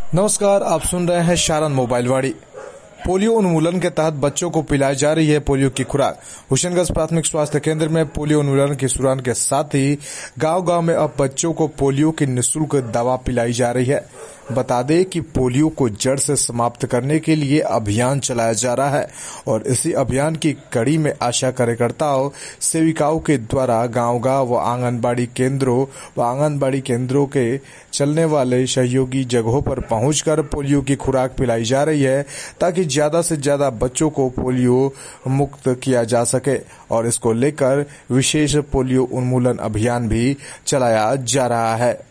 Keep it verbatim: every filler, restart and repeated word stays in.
नमस्कार, आप सुन रहे हैं शारन मोबाइल वाड़ी। पोलियो उन्मूलन के तहत बच्चों को पिलाई जा रही है पोलियो की खुराक। हुसैनगंज प्राथमिक स्वास्थ्य केंद्र में पोलियो उन्मूलन की शुरुआत के साथ ही गांव-गांव में अब बच्चों को पोलियो की निःशुल्क दवा पिलाई जा रही है। बता दें कि पोलियो को जड़ से समाप्त करने के लिए अभियान चलाया जा रहा है और इसी अभियान की कड़ी में आशा कार्यकर्ताओं सेविकाओं के द्वारा गांव-गांव व आंगनबाड़ी केंद्रों व आंगनबाड़ी केंद्रों के चलने वाले सहयोगी जगहों पर पहुंचकर पोलियो की खुराक पिलाई जा रही है ताकि ज्यादा से ज्यादा बच्चों को पोलियो मुक्त किया जा सके और इसको लेकर विशेष पोलियो उन्मूलन अभियान भी चलाया जा रहा है।